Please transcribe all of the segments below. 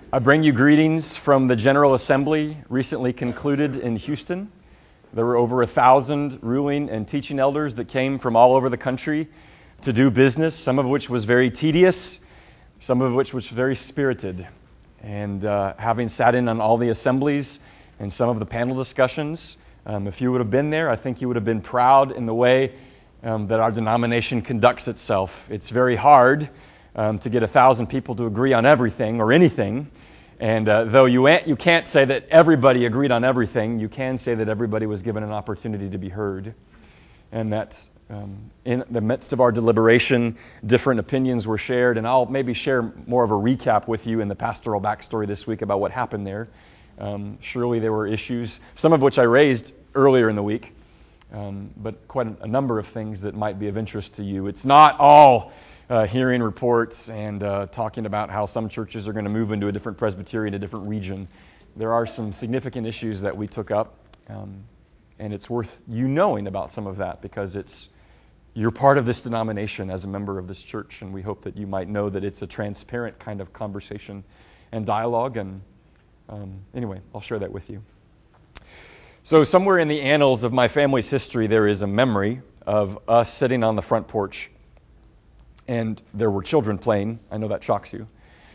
I bring you greetings from the General Assembly recently concluded in Houston. There were over 1,000 ruling and teaching elders that came from all over the country to do business, some of which was very tedious, some of which was very spirited. And having sat in on all the assemblies and some of the panel discussions, if you would have been there, I think you would have been proud in the way that our denomination conducts itself. It's very hard to get 1,000 people to agree on everything or anything. And though you can't say that everybody agreed on everything, you can say that everybody was given an opportunity to be heard. And that in the midst of our deliberation, different opinions were shared. And I'll maybe share more of a recap with you in the pastoral backstory this week about what happened there. Surely there were issues, some of which I raised earlier in the week, but quite a number of things that might be of interest to you. It's not all hearing reports and talking about how some churches are going to move into a different presbytery in a different region. There are some significant issues that we took up, and it's worth you knowing about some of that because you're part of this denomination as a member of this church, and we hope that you might know that it's a transparent kind of conversation and dialogue. And anyway, I'll share that with you. So somewhere in the annals of my family's history, there is a memory of us sitting on the front porch, and there were children playing. I know that shocks you.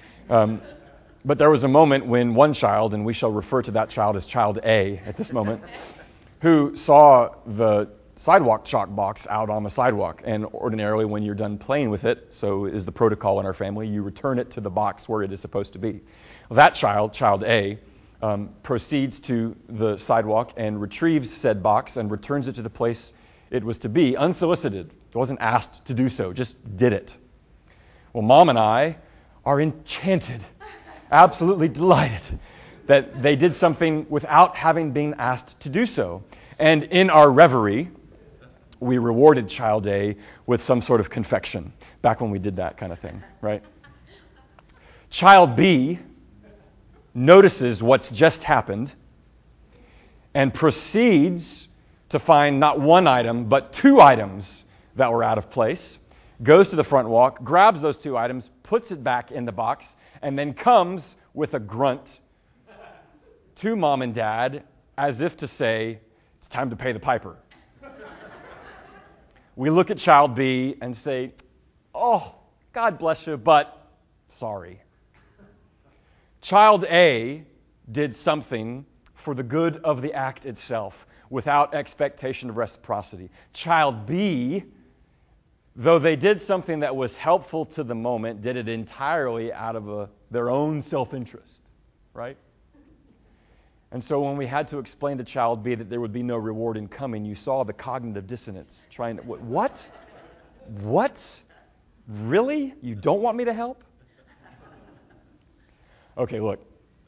But there was a moment when one child, and we shall refer to that child as Child A at this moment, who saw the sidewalk chalk box out on the sidewalk. And ordinarily, when you're done playing with it, so is the protocol in our family, you return it to the box where it is supposed to be. Well, that child, Child A, proceeds to the sidewalk and retrieves said box and returns it to the place it was to be, unsolicited. It wasn't asked to do so, just did it. Well, Mom and I are enchanted, absolutely delighted that they did something without having been asked to do so. And in our reverie, we rewarded Child A with some sort of confection, back when we did that kind of thing, right? Child B notices what's just happened and proceeds to find not one item, but two items that were out of place, goes to the front walk, grabs those two items, puts it back in the box, and then comes with a grunt to Mom and Dad as if to say, it's time to pay the piper. We look at Child B and say, oh, God bless you, but sorry. Child A did something for the good of the act itself without expectation of reciprocity. Child B, though they did something that was helpful to the moment, did it entirely out of their own self-interest, right? And so when we had to explain to Child B that there would be no reward in coming, you saw the cognitive dissonance trying to, what? What? Really? You don't want me to help? Okay, look.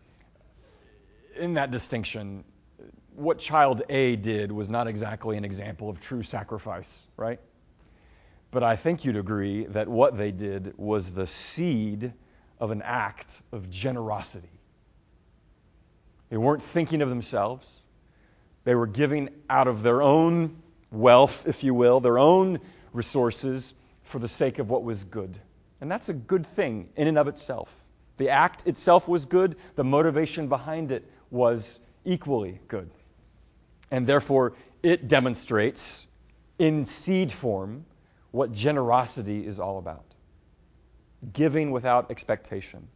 In that distinction, what Child A did was not exactly an example of true sacrifice, right? But I think you'd agree that what they did was the seed of an act of generosity. They weren't thinking of themselves. They were giving out of their own wealth, if you will, their own resources for the sake of what was good. And that's a good thing in and of itself. The act itself was good. The motivation behind it was equally good. And therefore, it demonstrates in seed form what generosity is all about. Giving without expectation.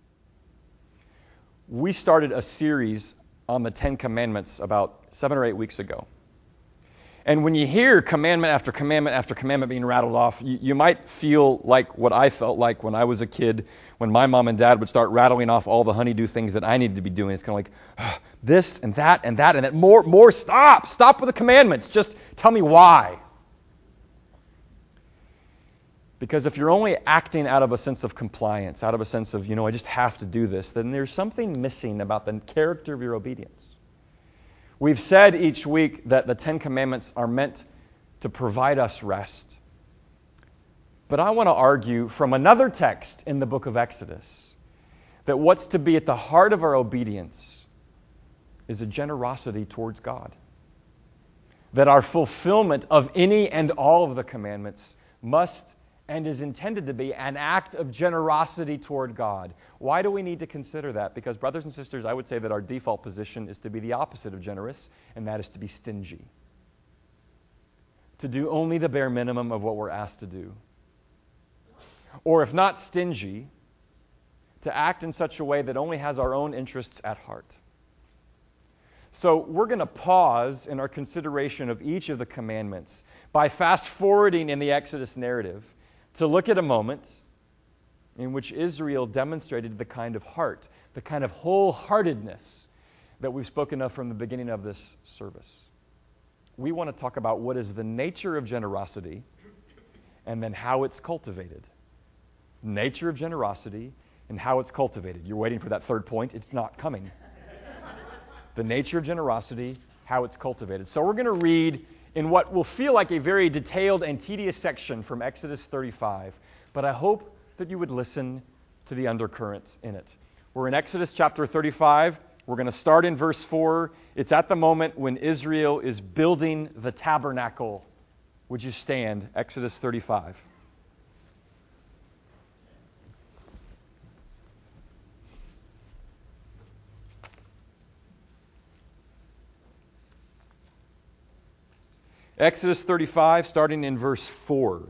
We started a series on the Ten Commandments about 7 or 8 weeks ago. And when you hear commandment after commandment after commandment being rattled off, you might feel like what I felt like when I was a kid, when my mom and dad would start rattling off all the honeydew things that I needed to be doing. It's kind of like, this and that and that and that. More, stop with the commandments. Just tell me why. Because if you're only acting out of a sense of compliance, out of a sense of, I just have to do this, then there's something missing about the character of your obedience. We've said each week that the Ten Commandments are meant to provide us rest. But I want to argue from another text in the book of Exodus that what's to be at the heart of our obedience is a generosity towards God. That our fulfillment of any and all of the commandments must and is intended to be an act of generosity toward God. Why do we need to consider that? Because, brothers and sisters, I would say that our default position is to be the opposite of generous, and that is to be stingy. To do only the bare minimum of what we're asked to do. Or if not stingy, to act in such a way that only has our own interests at heart. So we're going to pause in our consideration of each of the commandments by fast-forwarding in the Exodus narrative to look at a moment in which Israel demonstrated the kind of heart, the kind of wholeheartedness that we've spoken of from the beginning of this service. We want to talk about what is the nature of generosity and then how it's cultivated. Nature of generosity and how it's cultivated. You're waiting for that third point. It's not coming. The nature of generosity, how it's cultivated. So we're going to read in what will feel like a very detailed and tedious section from Exodus 35, but I hope that you would listen to the undercurrent in it. We're in Exodus chapter 35. We're going to start in verse 4. It's at the moment when Israel is building the tabernacle. Would you stand? Exodus 35. Exodus 35, starting in verse 4.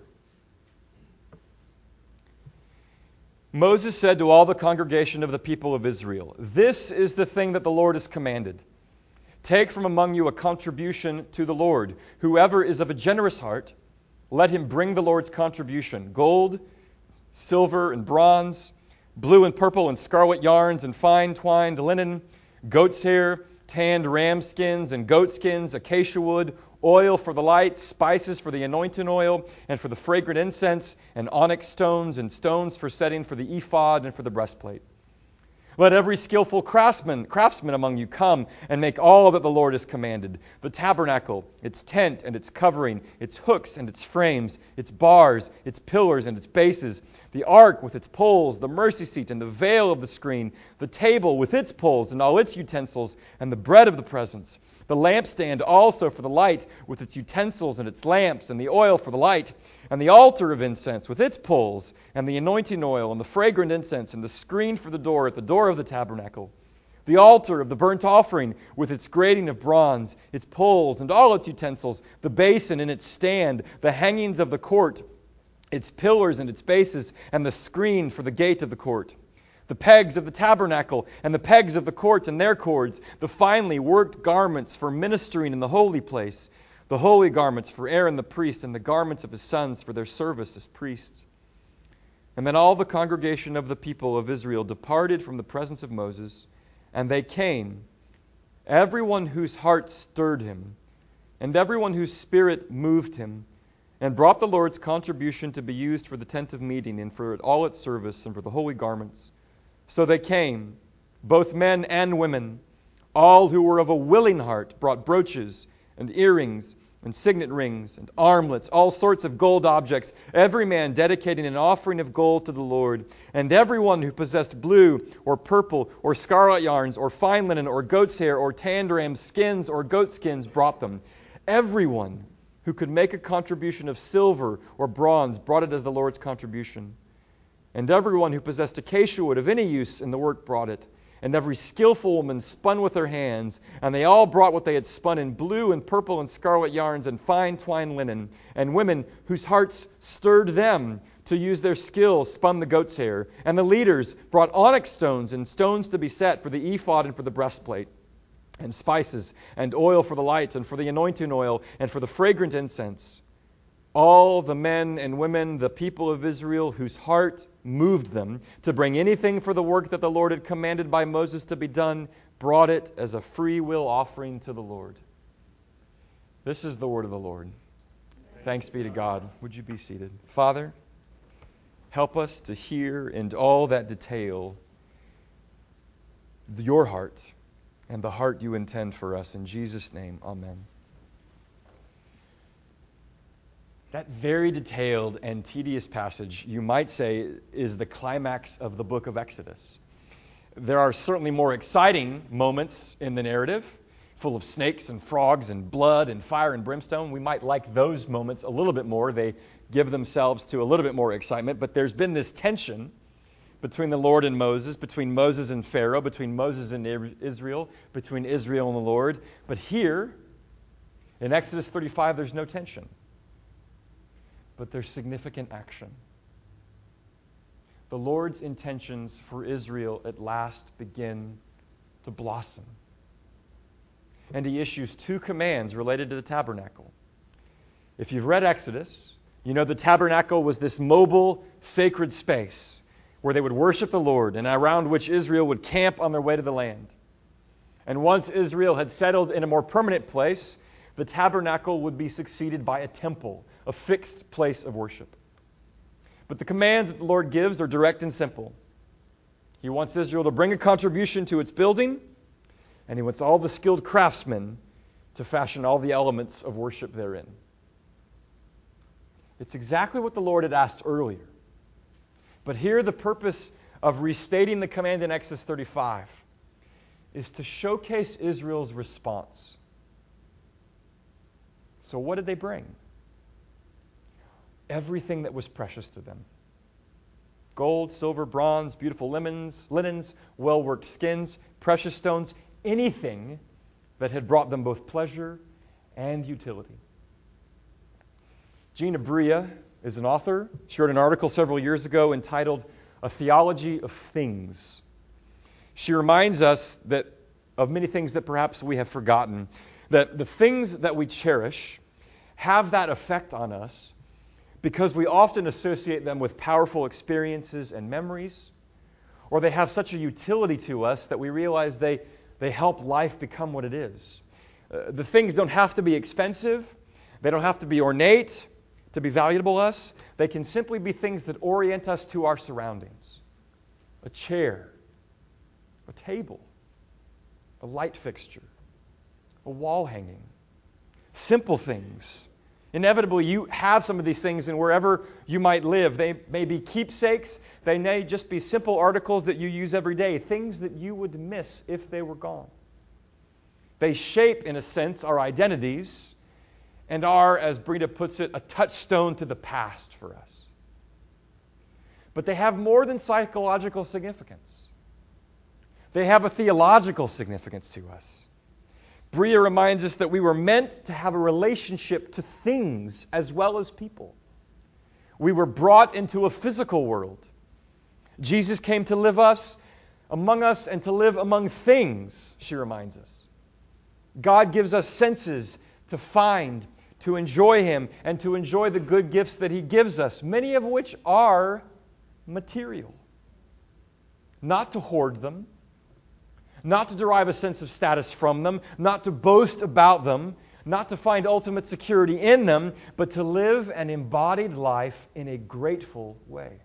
Moses said to all the congregation of the people of Israel, "This is the thing that the Lord has commanded. Take from among you a contribution to the Lord. Whoever is of a generous heart, let him bring the Lord's contribution, gold, silver, and bronze, blue and purple and scarlet yarns and fine twined linen, goat's hair, tanned ram skins and goat skins, acacia wood, oil for the light, spices for the anointing oil, and for the fragrant incense, and onyx stones and stones for setting for the ephod and for the breastplate. Let every skillful craftsman among you come and make all that the Lord has commanded: the tabernacle, its tent and its covering, its hooks and its frames, its bars, its pillars and its bases, the ark with its poles, the mercy seat and the veil of the screen, the table with its poles and all its utensils, and the bread of the presence, the lampstand also for the light with its utensils and its lamps, and the oil for the light, and the altar of incense with its poles, and the anointing oil, and the fragrant incense, and the screen for the door at the door of the tabernacle, the altar of the burnt offering with its grating of bronze, its poles, and all its utensils, the basin and its stand, the hangings of the court, its pillars and its bases, and the screen for the gate of the court, the pegs of the tabernacle, and the pegs of the court and their cords, the finely worked garments for ministering in the holy place, the holy garments for Aaron the priest, and the garments of his sons for their service as priests. And then all the congregation of the people of Israel departed from the presence of Moses, and they came, everyone whose heart stirred him, and everyone whose spirit moved him, and brought the Lord's contribution to be used for the tent of meeting, and for all its service, and for the holy garments. So they came, both men and women, all who were of a willing heart brought brooches and earrings and signet rings and armlets, all sorts of gold objects, every man dedicating an offering of gold to the Lord. And everyone who possessed blue or purple or scarlet yarns or fine linen or goat's hair or tanned ram skins or goat skins brought them. Everyone who could make a contribution of silver or bronze brought it as the Lord's contribution. And everyone who possessed acacia wood of any use in the work brought it. And every skillful woman spun with her hands, and they all brought what they had spun in blue and purple and scarlet yarns and fine twined linen. And women whose hearts stirred them to use their skill spun the goat's hair. And the leaders brought onyx stones and stones to be set for the ephod and for the breastplate, and spices and oil for the light and for the anointing oil and for the fragrant incense. All the men and women, the people of Israel, whose heart moved them to bring anything for the work that the Lord had commanded by Moses to be done, brought it as a free will offering to the Lord. This is the word of the Lord. Thanks be to God. Would you be seated? Father, help us to hear in all that detail your heart and the heart you intend for us. In Jesus' name, amen. That very detailed and tedious passage, you might say, is the climax of the book of Exodus. There are certainly more exciting moments in the narrative, full of snakes and frogs and blood and fire and brimstone. We might like those moments a little bit more. They give themselves to a little bit more excitement, but there's been this tension between the Lord and Moses, between Moses and Pharaoh, between Moses and Israel, between Israel and the Lord. But here, in Exodus 35, there's no tension. But there's significant action. The Lord's intentions for Israel at last begin to blossom. And he issues two commands related to the tabernacle. If you've read Exodus, you know the tabernacle was this mobile, sacred space where they would worship the Lord and around which Israel would camp on their way to the land. And once Israel had settled in a more permanent place, the tabernacle would be succeeded by a temple, a fixed place of worship. But the commands that the Lord gives are direct and simple. He wants Israel to bring a contribution to its building, and he wants all the skilled craftsmen to fashion all the elements of worship therein. It's exactly what the Lord had asked earlier. But here the purpose of restating the command in Exodus 35 is to showcase Israel's response. So what did they bring? Everything that was precious to them. Gold, silver, bronze, beautiful linens, well-worked skins, precious stones, anything that had brought them both pleasure and utility. Gina Bria is an author. She wrote an article several years ago entitled A Theology of Things. She reminds us that of many things that perhaps we have forgotten, that the things that we cherish have that effect on us because we often associate them with powerful experiences and memories, or they have such a utility to us that we realize they help life become what it is. The things don't have to be expensive. They don't have to be ornate to be valuable to us. They can simply be things that orient us to our surroundings. A chair, a table, a light fixture, a wall hanging. Simple things. Inevitably, you have some of these things, and wherever you might live, they may be keepsakes. They may just be simple articles that you use every day, things that you would miss if they were gone. They shape, in a sense, our identities and are, as Brita puts it, a touchstone to the past for us. But they have more than psychological significance. They have a theological significance to us. Bria reminds us that we were meant to have a relationship to things as well as people. We were brought into a physical world. Jesus came to live among us and to live among things, she reminds us. God gives us senses to find, to enjoy Him, and to enjoy the good gifts that He gives us, many of which are material. Not to hoard them, not to derive a sense of status from them, not to boast about them, not to find ultimate security in them, but to live an embodied life in a grateful way.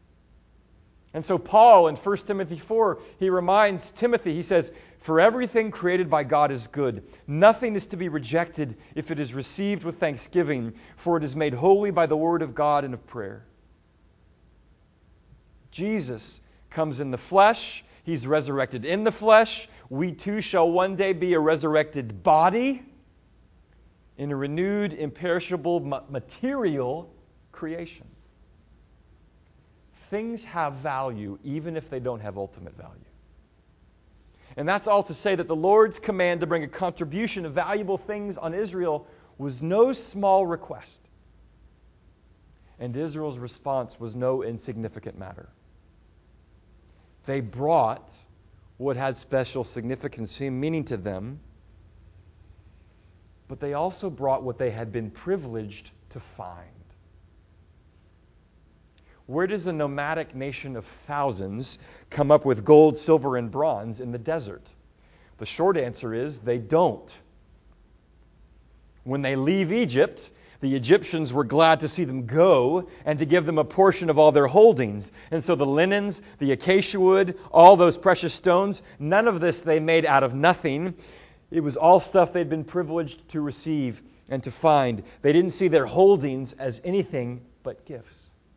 And so Paul in 1 Timothy 4, he reminds Timothy, he says, "For everything created by God is good. Nothing is to be rejected if it is received with thanksgiving, for it is made holy by the word of God and of prayer." Jesus comes in the flesh. He's resurrected in the flesh. We too shall one day be a resurrected body in a renewed, imperishable, material creation. Things have value even if they don't have ultimate value. And that's all to say that the Lord's command to bring a contribution of valuable things on Israel was no small request. And Israel's response was no insignificant matter. They brought what had special significance and meaning to them, but they also brought what they had been privileged to find. Where does a nomadic nation of thousands come up with gold, silver, and bronze in the desert? The short answer is they don't. When they leave Egypt, the Egyptians were glad to see them go and to give them a portion of all their holdings. And so the linens, the acacia wood, all those precious stones, none of this they made out of nothing. It was all stuff they'd been privileged to receive and to find. They didn't see their holdings as anything but gifts.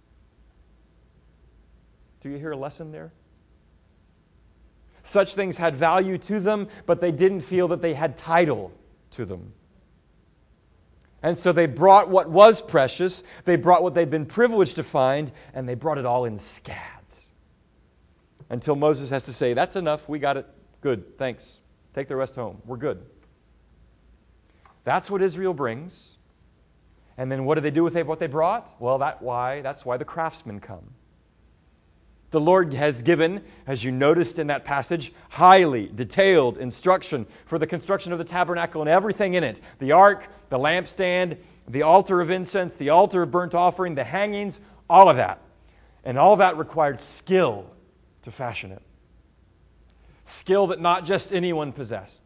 Do you hear a lesson there? Such things had value to them, but they didn't feel that they had title to them. And so they brought what was precious, they brought what they'd been privileged to find, and they brought it all in scads. Until Moses has to say, that's enough, we got it, good, thanks. Take the rest home, we're good. That's what Israel brings. And then what do they do with what they brought? Well, that's why the craftsmen come. The Lord has given, as you noticed in that passage, highly detailed instruction for the construction of the tabernacle and everything in it. The ark, the lampstand, the altar of incense, the altar of burnt offering, the hangings, all of that. And all that required skill to fashion it. Skill that not just anyone possessed.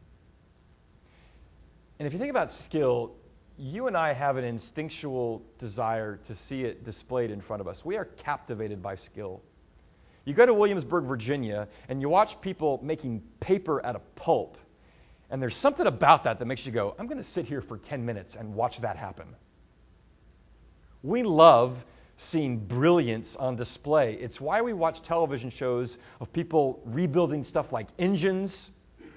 And if you think about skill, you and I have an instinctual desire to see it displayed in front of us. We are captivated by skill. You go to Williamsburg, Virginia, and you watch people making paper out of pulp. And there's something about that makes you go, I'm going to sit here for 10 minutes and watch that happen. We love seeing brilliance on display. It's why we watch television shows of people rebuilding stuff like engines,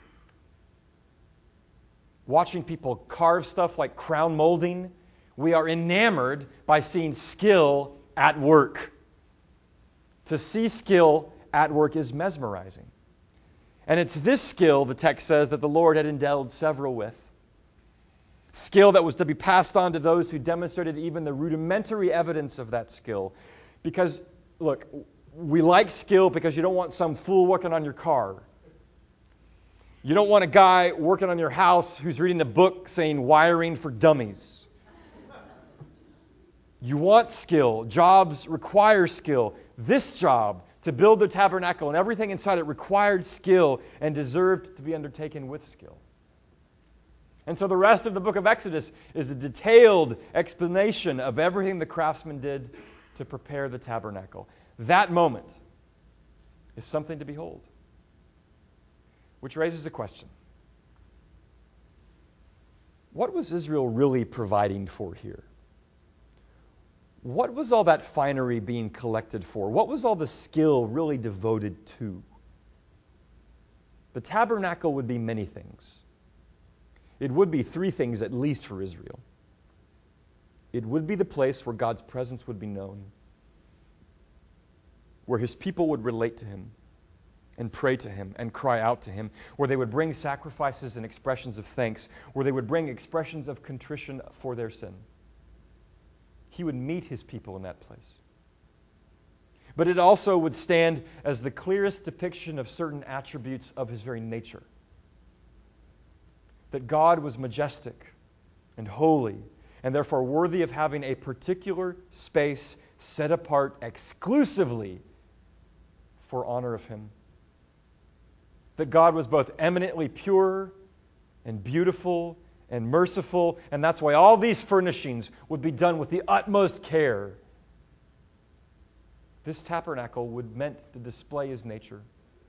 watching people carve stuff like crown molding. We are enamored by seeing skill at work. To see skill at work is mesmerizing. And it's this skill, the text says, that the Lord had endowed several with. Skill that was to be passed on to those who demonstrated even the rudimentary evidence of that skill. Because, look, we like skill because you don't want some fool working on your car. You don't want a guy working on your house who's reading a book saying wiring for dummies. You want skill. Jobs require skill. This job, to build the tabernacle and everything inside it, required skill and deserved to be undertaken with skill. And so the rest of the book of Exodus is a detailed explanation of everything the craftsmen did to prepare the tabernacle. That moment is something to behold. Which raises a question. What was Israel really providing for here? What was all that finery being collected for? What was all the skill really devoted to? The tabernacle would be many things. It would be three things at least for Israel. It would be the place where God's presence would be known, where his people would relate to him and pray to him and cry out to him, where they would bring sacrifices and expressions of thanks, where they would bring expressions of contrition for their sin. He would meet his people in that place. But it also would stand as the clearest depiction of certain attributes of his very nature. That God was majestic and holy, and therefore worthy of having a particular space set apart exclusively for honor of him. That God was both eminently pure and beautiful and merciful, and that's why all these furnishings would be done with the utmost care. This tabernacle would meant to display his nature.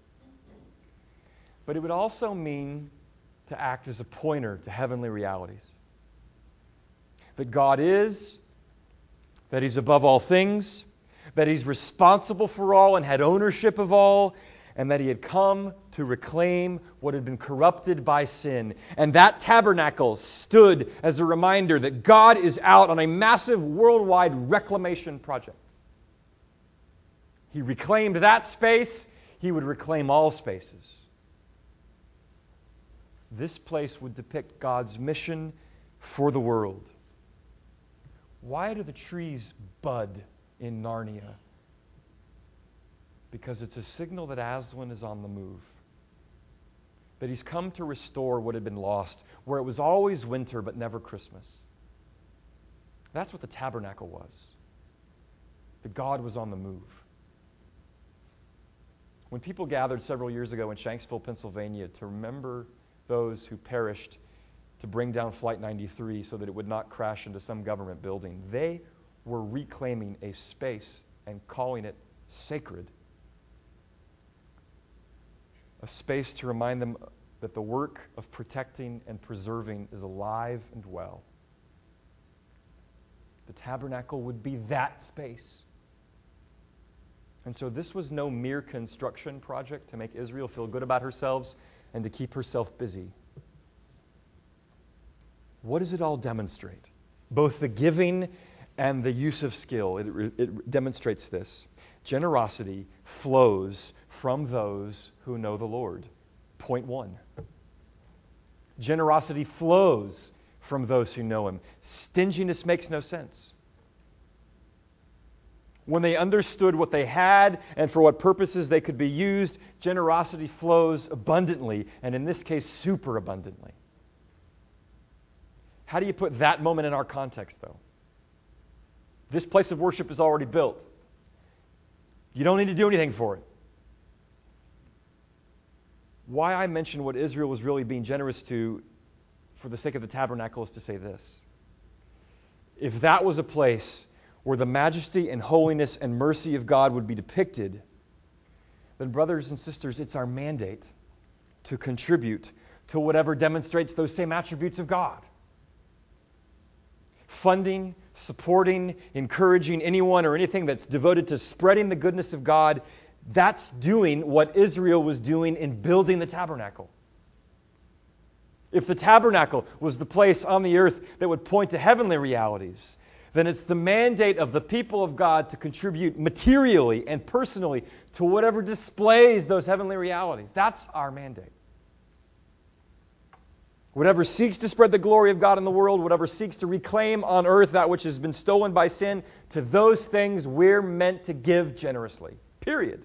But it would also mean to act as a pointer to heavenly realities. That God is, that he's above all things, that he's responsible for all and had ownership of all, and that he had come to reclaim what had been corrupted by sin. And that tabernacle stood as a reminder that God is out on a massive worldwide reclamation project. He reclaimed that space, he would reclaim all spaces. This place would depict God's mission for the world. Why do the trees bud in Narnia? Because it's a signal that Aslan is on the move. That he's come to restore what had been lost, where it was always winter but never Christmas. That's what the tabernacle was. That God was on the move. When people gathered several years ago in Shanksville, Pennsylvania to remember those who perished to bring down Flight 93 so that it would not crash into some government building, they were reclaiming a space and calling it sacred. A space to remind them that the work of protecting and preserving is alive and well. The tabernacle would be that space. And so this was no mere construction project to make Israel feel good about herself and to keep herself busy. What does it all demonstrate? Both the giving and the use of skill. It demonstrates this. Generosity flows from those who know the Lord. Point one. Generosity flows from those who know Him. Stinginess makes no sense. When they understood what they had and for what purposes they could be used, generosity flows abundantly, and in this case, super abundantly. How do you put that moment in our context, though? This place of worship is already built. You don't need to do anything for it. Why I mention what Israel was really being generous to for the sake of the tabernacle is to say this. If that was a place where the majesty and holiness and mercy of God would be depicted, then brothers and sisters, it's our mandate to contribute to whatever demonstrates those same attributes of God. Funding, supporting, encouraging anyone or anything that's devoted to spreading the goodness of God, that's doing what Israel was doing in building the tabernacle. If the tabernacle was the place on the earth that would point to heavenly realities, then it's the mandate of the people of God to contribute materially and personally to whatever displays those heavenly realities. That's our mandate. Whatever seeks to spread the glory of God in the world, whatever seeks to reclaim on earth that which has been stolen by sin, to those things we're meant to give generously. Period.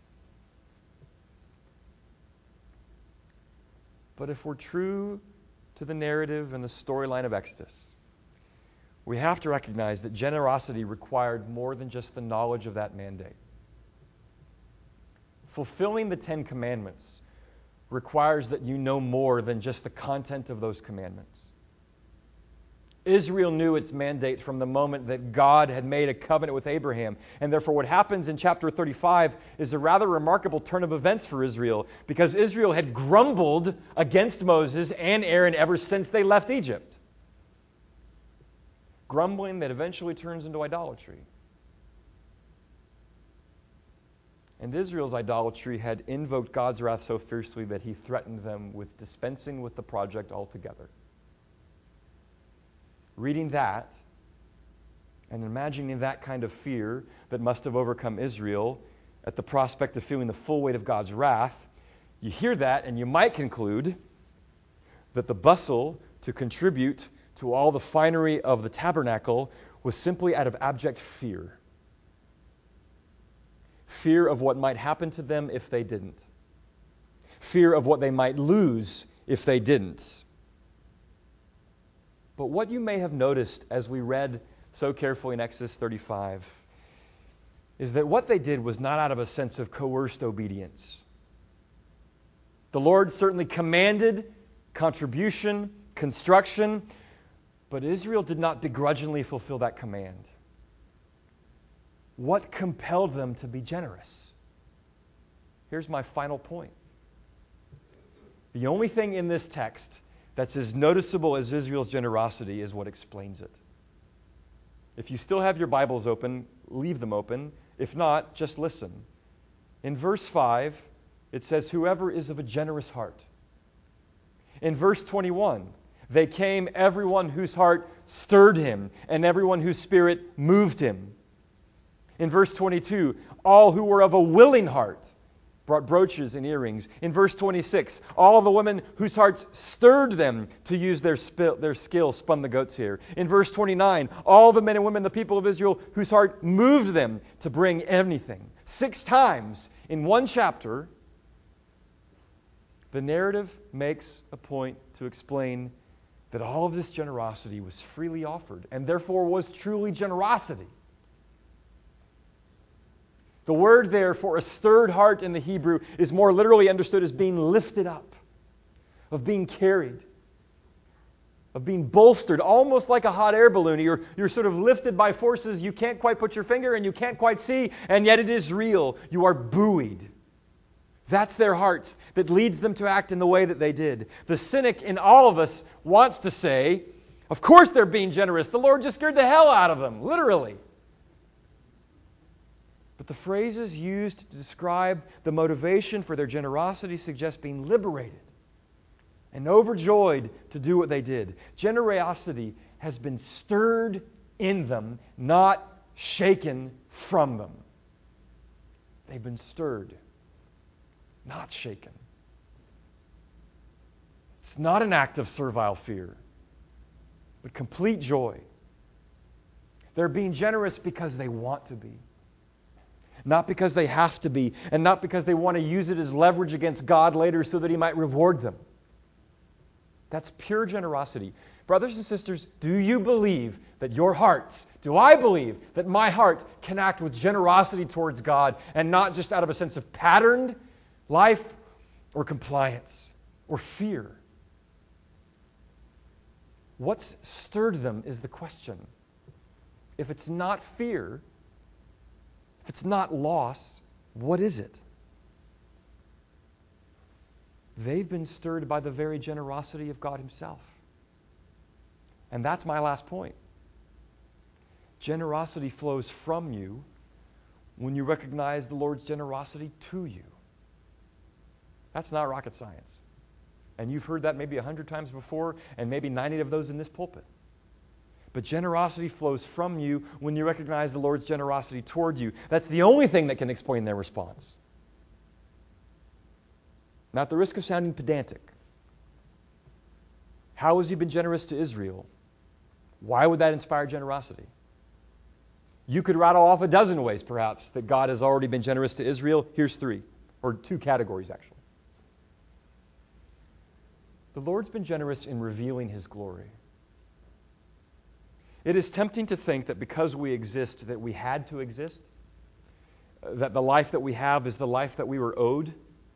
But if we're true to the narrative and the storyline of Exodus, we have to recognize that generosity required more than just the knowledge of that mandate. Fulfilling the Ten Commandments requires that you know more than just the content of those commandments. Israel knew its mandate from the moment that God had made a covenant with Abraham. And therefore what happens in chapter 35 is a rather remarkable turn of events for Israel, because Israel had grumbled against Moses and Aaron ever since they left Egypt. Grumbling that eventually turns into idolatry. And Israel's idolatry had invoked God's wrath so fiercely that He threatened them with dispensing with the project altogether. Reading that and imagining that kind of fear that must have overcome Israel at the prospect of feeling the full weight of God's wrath, you hear that and you might conclude that the bustle to contribute to all the finery of the tabernacle was simply out of abject fear. Fear of what might happen to them if they didn't. Fear of what they might lose if they didn't. But what you may have noticed as we read so carefully in Exodus 35 is that what they did was not out of a sense of coerced obedience. The Lord certainly commanded contribution, construction, but Israel did not begrudgingly fulfill that command. What compelled them to be generous? Here's my final point. The only thing in this text that's as noticeable as Israel's generosity is what explains it. If you still have your Bibles open, leave them open. If not, just listen. In verse 5, it says, "Whoever is of a generous heart." In verse 21, they came, everyone whose heart stirred him, and everyone whose spirit moved him. In verse 22, all who were of a willing heart brought brooches and earrings. In verse 26, all the women whose hearts stirred them to use their skill spun the goat's hair. In verse 29, all the men and women, the people of Israel, whose heart moved them to bring anything. 6 times in one chapter, the narrative makes a point to explain that all of this generosity was freely offered and therefore was truly generosity. The word there for a stirred heart in the Hebrew is more literally understood as being lifted up, of being carried, of being bolstered, almost like a hot air balloon. You're sort of lifted by forces you can't quite put your finger and you can't quite see, and yet it is real. You are buoyed. That's their hearts that leads them to act in the way that they did. The cynic in all of us wants to say, of course they're being generous. The Lord just scared the hell out of them, literally. But the phrases used to describe the motivation for their generosity suggest being liberated and overjoyed to do what they did. Generosity has been stirred in them, not shaken from them. They've been stirred, not shaken. It's not an act of servile fear, but complete joy. They're being generous because they want to be, not because they have to be, and not because they want to use it as leverage against God later so that He might reward them. That's pure generosity. Brothers and sisters, do you believe that your hearts, do I believe that my heart can act with generosity towards God and not just out of a sense of patterned life or compliance or fear? What's stirred them is the question. If it's not fear, if it's not loss, what is it? They've been stirred by the very generosity of God Himself. And that's my last point. Generosity flows from you when you recognize the Lord's generosity to you. That's not rocket science. And you've heard that maybe 100 times before, and maybe 90 of those in this pulpit. But generosity flows from you when you recognize the Lord's generosity toward you. That's the only thing that can explain their response. Now, at the risk of sounding pedantic, how has He been generous to Israel? Why would that inspire generosity? You could rattle off a dozen ways, perhaps, that God has already been generous to Israel. Here's 3, or 2 categories, actually. The Lord's been generous in revealing His glory. It is tempting to think that because we exist, that we had to exist, that the life that we have is the life that we were owed.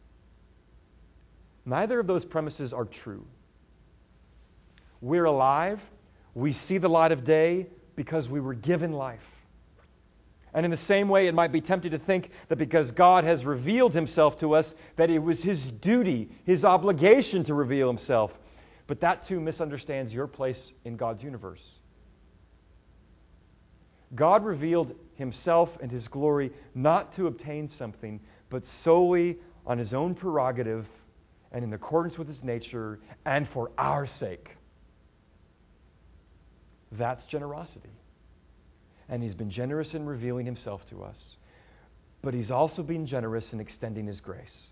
Neither of those premises are true. We're alive. We see the light of day because we were given life. And in the same way, it might be tempting to think that because God has revealed Himself to us, that it was His duty, His obligation to reveal Himself. But that too misunderstands your place in God's universe. God revealed Himself and His glory not to obtain something, but solely on His own prerogative and in accordance with His nature and for our sake. That's generosity. And He's been generous in revealing Himself to us. But He's also been generous in extending His grace.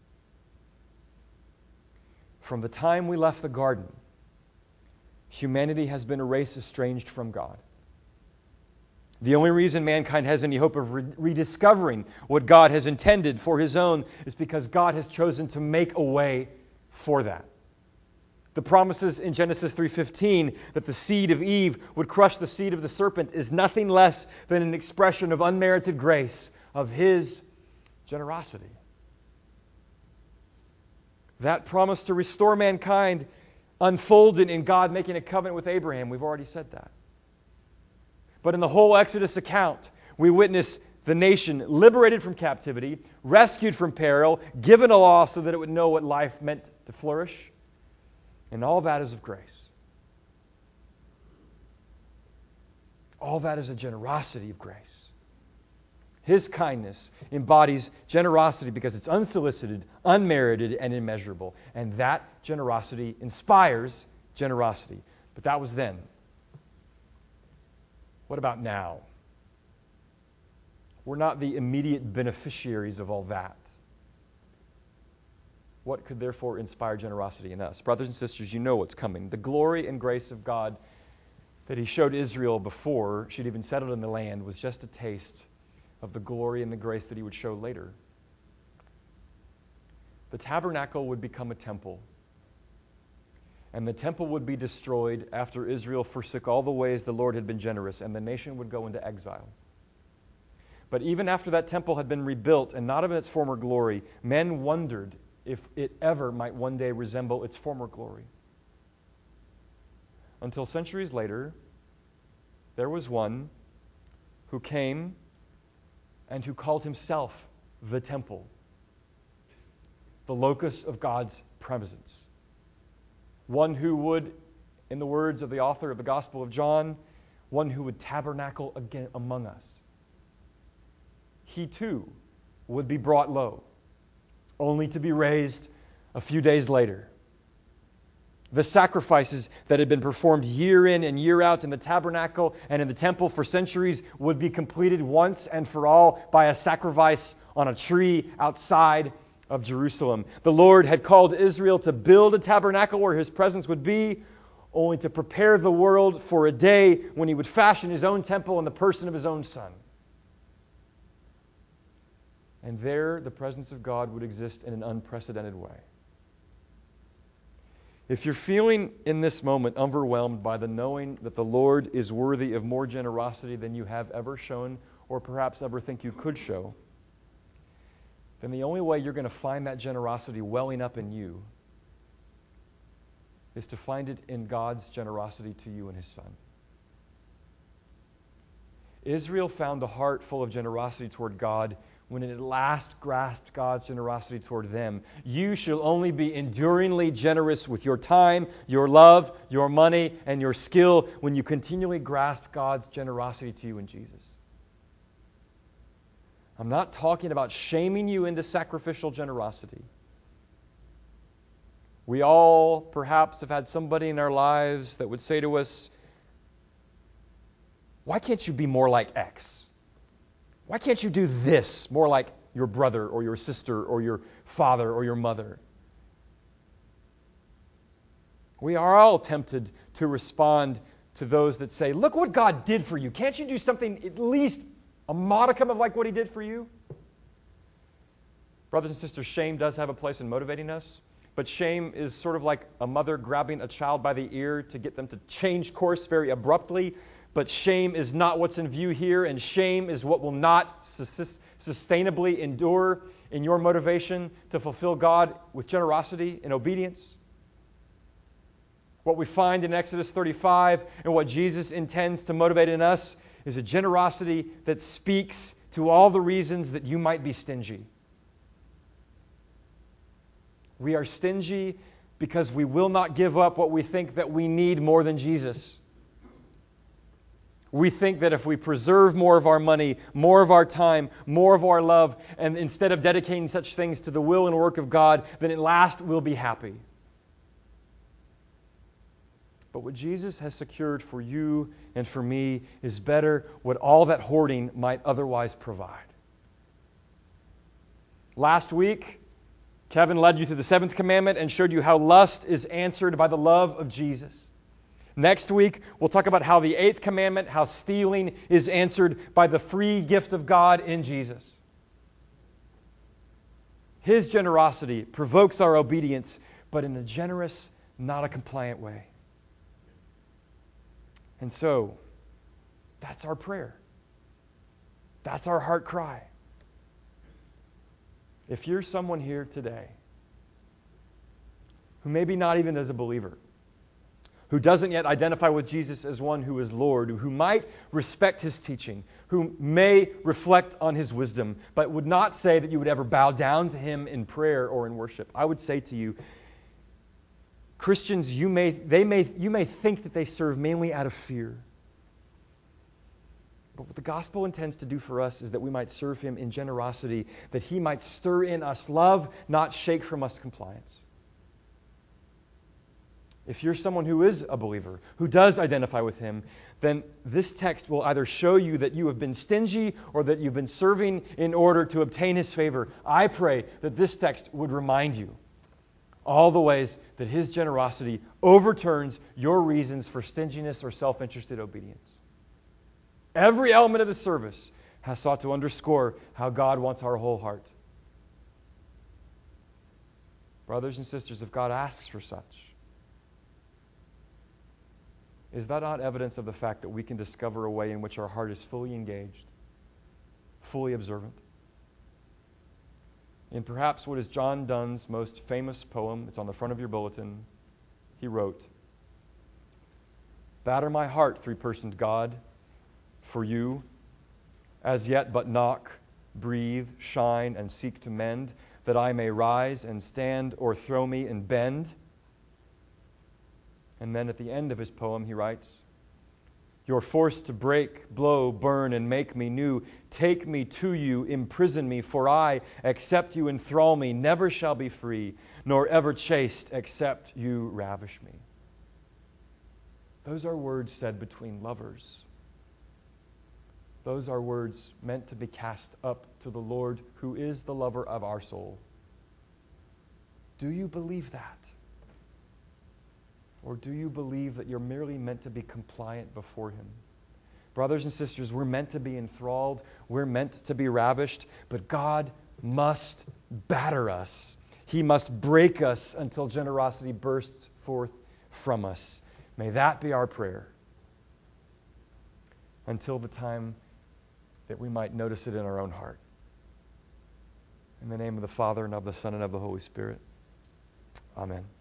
From the time we left the garden, humanity has been a race estranged from God. The only reason mankind has any hope of rediscovering what God has intended for His own is because God has chosen to make a way for that. The promises in Genesis 3:15 that the seed of Eve would crush the seed of the serpent is nothing less than an expression of unmerited grace, of His generosity. That promise to restore mankind unfolded in God making a covenant with Abraham. We've already said that. But in the whole Exodus account, we witness the nation liberated from captivity, rescued from peril, given a law so that it would know what life meant to flourish. And all that is of grace. All that is a generosity of grace. His kindness embodies generosity because it's unsolicited, unmerited, and immeasurable. And that generosity inspires generosity. But that was then. What about now? We're not the immediate beneficiaries of all that. What could therefore inspire generosity in us? Brothers and sisters, you know what's coming. The glory and grace of God that He showed Israel before she'd even settled in the land was just a taste of the glory and the grace that He would show later. The tabernacle would become a temple. And the temple would be destroyed after Israel forsook all the ways the Lord had been generous, and the nation would go into exile. But even after that temple had been rebuilt and not in its former glory, men wondered if it ever might one day resemble its former glory. Until centuries later, there was one who came and who called himself the temple, the locus of God's presence. One who would, in the words of the author of the Gospel of John, one who would tabernacle again among us. He too would be brought low, only to be raised a few days later. The sacrifices that had been performed year in and year out in the tabernacle and in the temple for centuries would be completed once and for all by a sacrifice on a tree outside of Jerusalem. The Lord had called Israel to build a tabernacle where His presence would be, only to prepare the world for a day when He would fashion His own temple in the person of His own Son. And there, the presence of God would exist in an unprecedented way. If you're feeling in this moment overwhelmed by the knowing that the Lord is worthy of more generosity than you have ever shown or perhaps ever think you could show, then the only way you're going to find that generosity welling up in you is to find it in God's generosity to you and His Son. Israel found a heart full of generosity toward God when it at last grasped God's generosity toward them. You shall only be enduringly generous with your time, your love, your money, and your skill when you continually grasp God's generosity to you in Jesus. I'm not talking about shaming you into sacrificial generosity. We all perhaps have had somebody in our lives that would say to us, why can't you be more like X? Why can't you do this more like your brother or your sister or your father or your mother? We are all tempted to respond to those that say, look what God did for you. Can't you do something at least a modicum of like what He did for you? Brothers and sisters, shame does have a place in motivating us, but shame is sort of like a mother grabbing a child by the ear to get them to change course very abruptly. But shame is not what's in view here, and shame is what will not sustainably endure in your motivation to fulfill God with generosity and obedience. What we find in Exodus 35 and what Jesus intends to motivate in us is a generosity that speaks to all the reasons that you might be stingy. We are stingy because we will not give up what we think that we need more than Jesus. We think that if we preserve more of our money, more of our time, more of our love, and instead of dedicating such things to the will and work of God, then at last we'll be happy. But what Jesus has secured for you and for me is better what all that hoarding might otherwise provide. Last week, Kevin led you through the 7th commandment and showed you how lust is answered by the love of Jesus. Next week, we'll talk about how the 8th commandment, how stealing is answered by the free gift of God in Jesus. His generosity provokes our obedience, but in a generous, not a compliant way. And so, that's our prayer. That's our heart cry. If you're someone here today who maybe not even is a believer, who doesn't yet identify with Jesus as one who is Lord, who might respect His teaching, who may reflect on His wisdom, but would not say that you would ever bow down to Him in prayer or in worship, I would say to you, Christians, you may think that they serve mainly out of fear. But what the gospel intends to do for us is that we might serve Him in generosity, that He might stir in us love, not shake from us compliance. If you're someone who is a believer, who does identify with Him, then this text will either show you that you have been stingy or that you've been serving in order to obtain His favor. I pray that this text would remind you all the ways that His generosity overturns your reasons for stinginess or self-interested obedience. Every element of the service has sought to underscore how God wants our whole heart. Brothers and sisters, if God asks for such, is that not evidence of the fact that we can discover a way in which our heart is fully engaged, fully observant? In perhaps what is John Donne's most famous poem, it's on the front of your bulletin, he wrote, "Batter my heart, three-personed God, for you, as yet but knock, breathe, shine, and seek to mend, that I may rise and stand, o'erthrow me and bend." And then at the end of his poem, he writes, "You're forced to break, blow, burn, and make me new. Take me to you, imprison me, for I, except you enthrall me, never shall be free. nor ever chaste, except you ravish me. Those are words said between lovers. Those are words meant to be cast up to the Lord, who is the lover of our soul. Do you believe that? Or do you believe that you're merely meant to be compliant before him? Brothers and sisters, we're meant to be enthralled. We're meant to be ravished. But God must batter us. He must break us until generosity bursts forth from us. May that be our prayer until the time that we might notice it in our own heart. In the name of the Father, and of the Son, and of the Holy Spirit. Amen.